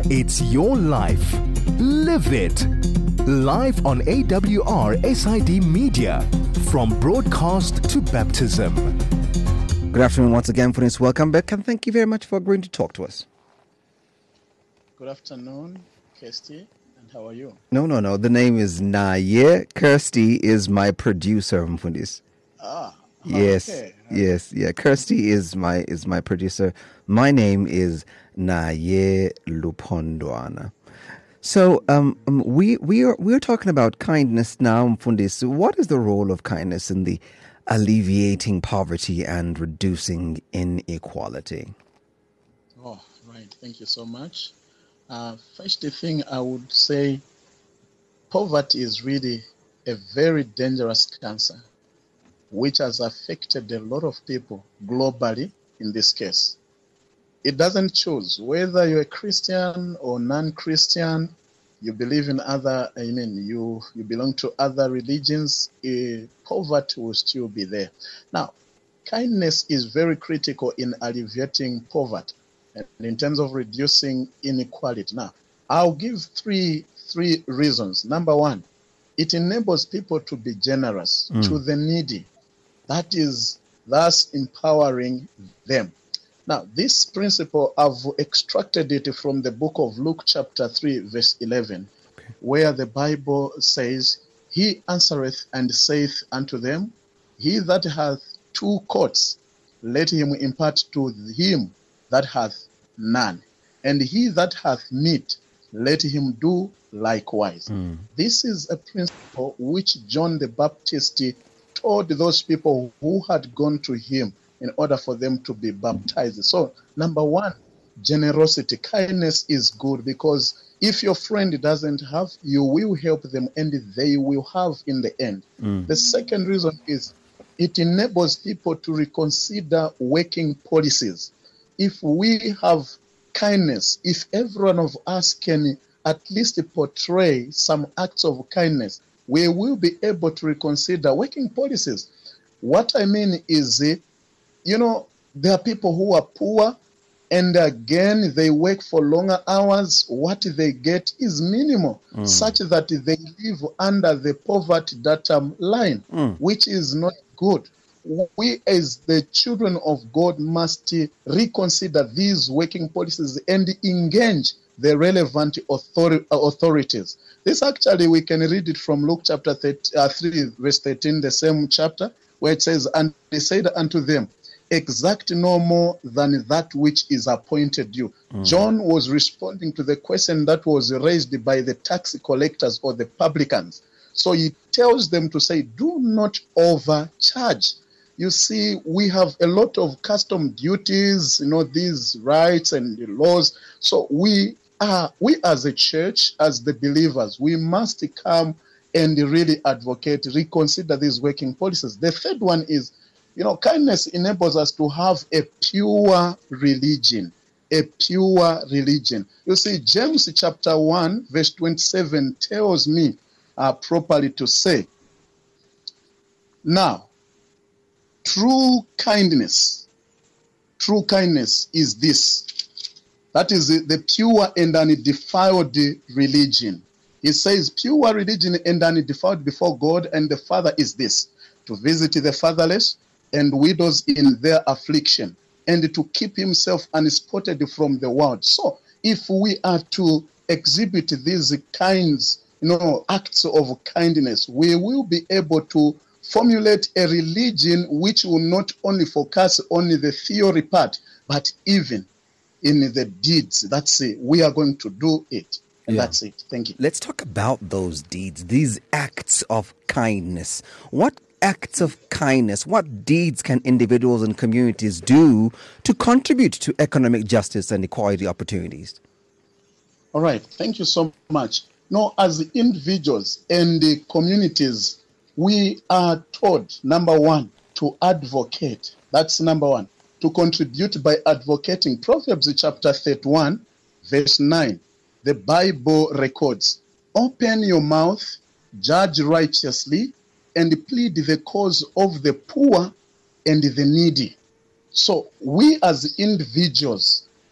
It's your life. Live it. Live on AWR SID Media. From broadcast to baptism. Good afternoon once again, friends. Welcome back, and thank you very much for agreeing to talk to us. Good afternoon, Kirsty, and how are you? No. The name is Naye. Kirsty is my producer, Mfundis. Yes, okay. yes, yeah. Kirsty is my producer. My name is Naye Lupondwana. So, we're talking about kindness now, Mfundis. What is the role of kindness in the alleviating poverty and reducing inequality? Oh, right. Thank you so much. First thing I would say, poverty is really a very dangerous cancer, which has affected a lot of people globally in this case. It doesn't choose whether you're a Christian or non-Christian, you believe in you belong to other religions, poverty will still be there. Now, kindness is very critical in alleviating poverty and in terms of reducing inequality. Now, I'll give three reasons. Number one, it enables people to be generous to the needy. That is thus empowering them. Now, this principle, I've extracted it from the book of Luke chapter 3, verse 11, where the Bible says, He answereth and saith unto them, He that hath 2 coats, let him impart to him that hath none. And he that hath meat, let him do likewise. This is a principle which John the Baptist told those people who had gone to him in order for them to be baptized. So, number one, generosity. Kindness is good because if your friend doesn't have, you will help them and they will have in the end. The second reason is it enables people to reconsider working policies. If we have kindness, if every one of us can at least portray some acts of kindness, we will be able to reconsider working policies. What I mean is, there are people who are poor, and again, they work for longer hours. What they get is minimal, such that they live under the poverty datum line, which is not good. We, as the children of God, must reconsider these working policies and engage the relevant authorities. This actually, we can read it from Luke chapter 3, verse 13, the same chapter, where it says, And they said unto them, Exact no more than that which is appointed you. John was responding to the question that was raised by the tax collectors or the publicans. So he tells them to say, do not overcharge. You see, we have a lot of custom duties, these rights and the laws. So we as a church, as the believers, we must come and really advocate, reconsider these working policies. The third one is, kindness enables us to have a pure religion. A pure religion. You see, James chapter 1, verse 27 tells me properly to say, now, true kindness is this. That is the pure and undefiled religion. It says, pure religion and undefiled before God and the Father is this, to visit the fatherless and widows in their affliction, and to keep himself unspotted from the world. So, if we are to exhibit these kinds, acts of kindness, we will be able to formulate a religion which will not only focus on the theory part, but even in the deeds. That's it. We are going to do it. And that's it. Thank you. Let's talk about those deeds, these acts of kindness. What acts of kindness, what deeds can individuals and communities do to contribute to economic justice and equality opportunities? All right. Thank you so much. As individuals and the communities, we are taught, number one, to advocate. That's number one. To contribute by advocating. Proverbs chapter 31, verse 9. The Bible records, open your mouth, judge righteously, and plead the cause of the poor and the needy. So we as individuals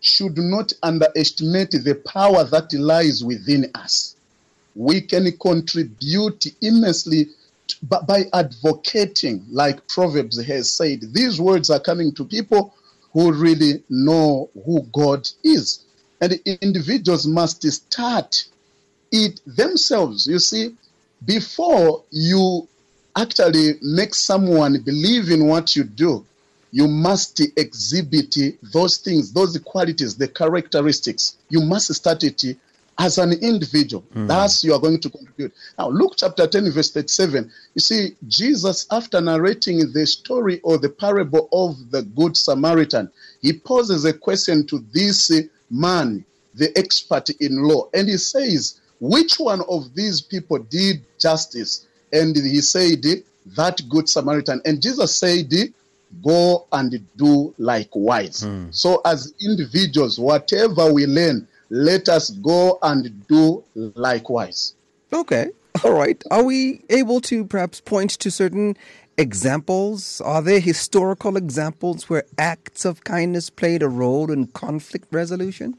should not underestimate the power that lies within us. We can contribute immensely by advocating, like Proverbs has said. These words are coming to people who really know who God is. And individuals must start it themselves. You see, before you actually make someone believe in what you do, you must exhibit those things, those qualities, the characteristics. You must start it as an individual. Thus, you are going to contribute. Now, Luke chapter 10, verse 37. You see, Jesus, after narrating the story or the parable of the Good Samaritan, he poses a question to this man, the expert in law. And he says, which one of these people did justice? And he said, that Good Samaritan. And Jesus said, go and do likewise. So as individuals, whatever we learn, let us go and do likewise. Okay. All right. Are we able to perhaps point to certain examples? Are there historical examples where acts of kindness played a role in conflict resolution?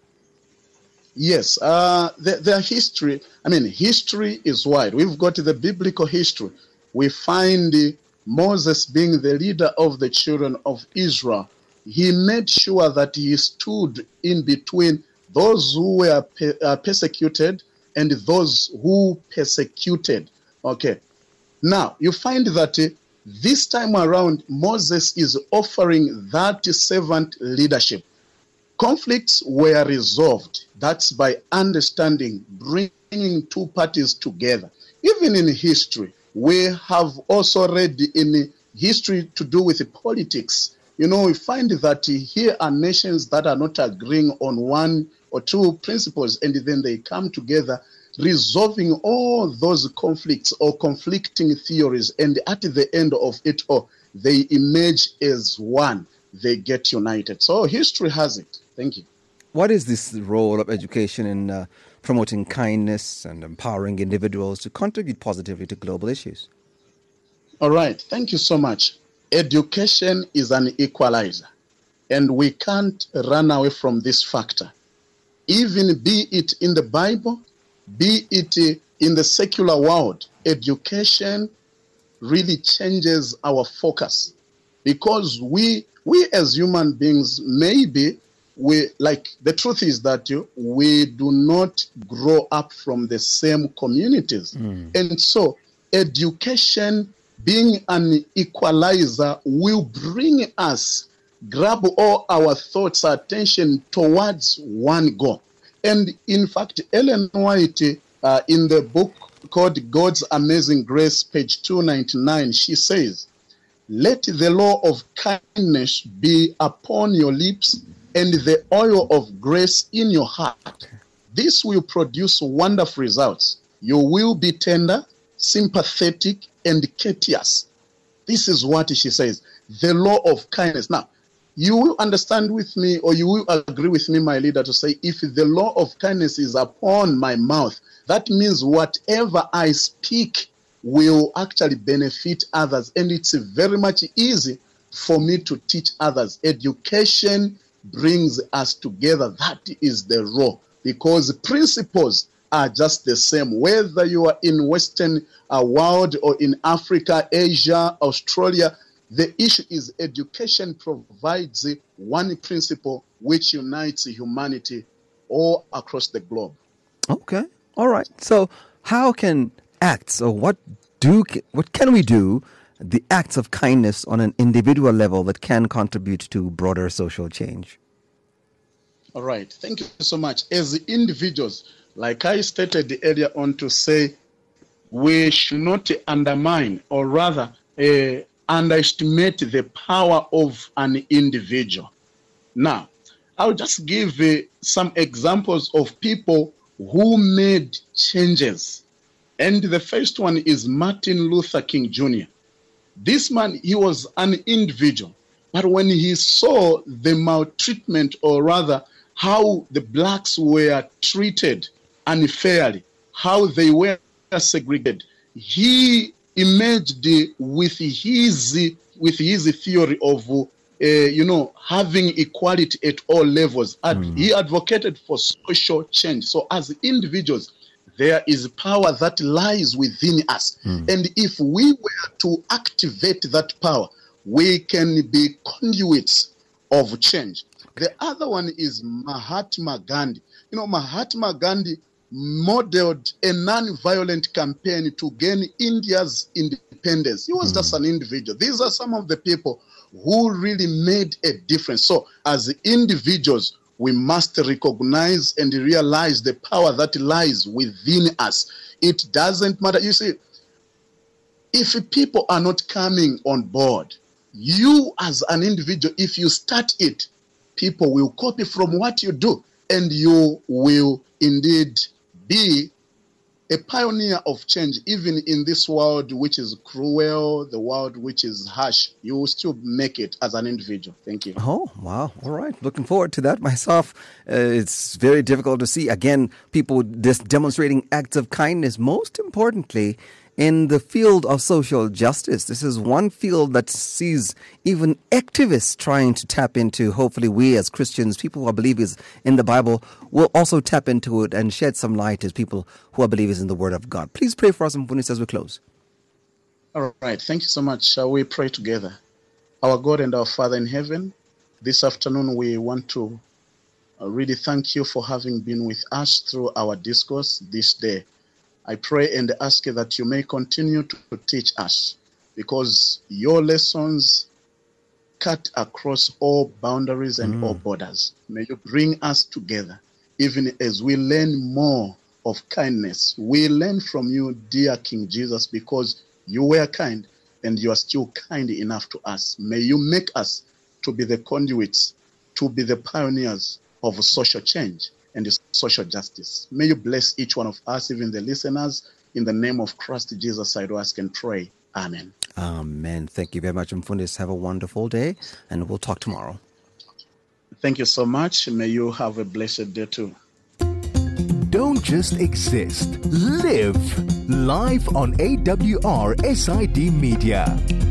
Yes. Their history, history is wide. We've got the biblical history. We find Moses being the leader of the children of Israel. He made sure that he stood in between those who were persecuted and those who persecuted. Okay. Now, you find that this time around, Moses is offering that servant leadership. Conflicts were resolved. That's by understanding, bringing two parties together. Even in history, we have also read in history to do with politics. You know, we find that here are nations that are not agreeing on one or two principles, and then they come together, resolving all those conflicts or conflicting theories, and at the end of it all, they emerge as one. They get united. So history has it. Thank you. What is this role of education in promoting kindness and empowering individuals to contribute positively to global issues? All right. Thank you so much. Education is an equalizer, and we can't run away from this factor. Even be it in the Bible, be it in the secular world, education really changes our focus, because we as human beings, maybe the truth is that we do not grow up from the same communities. And so education being an equalizer will bring us, grab all our thoughts, attention towards one goal. And in fact, Ellen White, in the book called God's Amazing Grace, page 299, she says, let the law of kindness be upon your lips and the oil of grace in your heart. This will produce wonderful results. You will be tender, sympathetic, and courteous. This is what she says, the law of kindness. Now, you will understand with me, or you will agree with me, my leader, to say, if the law of kindness is upon my mouth, that means whatever I speak will actually benefit others. And it's very much easy for me to teach others. Education brings us together. That is the role, because principles are just the same. Whether you are in Western world or in Africa, Asia, Australia, the issue is education provides one principle which unites humanity all across the globe. Okay. All right. So how can acts, or what can we do, the acts of kindness on an individual level that can contribute to broader social change? All right. Thank you so much. As individuals, like I stated earlier on, to say we should not undermine, or rather underestimate the power of an individual. Now, I'll just give some examples of people who made changes. And the first one is Martin Luther King Jr. This man, he was an individual, but when he saw the maltreatment, or rather how the blacks were treated unfairly, how they were segregated, he emerged with his theory of having equality at all levels. He advocated for social change. So as individuals, there is power that lies within us. And if we were to activate that power, we can be conduits of change. The other one is Mahatma Gandhi. Mahatma Gandhi modeled a non-violent campaign to gain India's independence. He was just an individual. These are some of the people who really made a difference. So as individuals, we must recognize and realize the power that lies within us. It doesn't matter. You see, if people are not coming on board, you as an individual, if you start it, people will copy from what you do, and you will indeed be a pioneer of change. Even in this world which is cruel, the world which is harsh, you will still make it as an individual. Thank you. Oh, wow. All right. Looking forward to that myself. It's very difficult to see, again, people just demonstrating acts of kindness. Most importantly, in the field of social justice, this is one field that sees even activists trying to tap into. Hopefully we as Christians, people who are believers in the Bible, will also tap into it and shed some light as people who are believers in the Word of God. Please pray for us, Mfundisi, as we close. All right. Thank you so much. Shall we pray together? Our God and our Father in heaven, this afternoon we want to really thank you for having been with us through our discourse this day. I pray and ask that you may continue to teach us, because your lessons cut across all boundaries and all borders. May you bring us together, even as we learn more of kindness. We learn from you, dear King Jesus, because you were kind and you are still kind enough to us. May you make us to be the conduits, to be the pioneers of social change and social justice. May you bless each one of us, even the listeners. In the name of Christ Jesus, I do ask and pray. Amen. Amen. Thank you very much, Mfundisi. Have a wonderful day, and we'll talk tomorrow. Thank you so much. May you have a blessed day too. Don't just exist. Live. Live on AWR SID Media.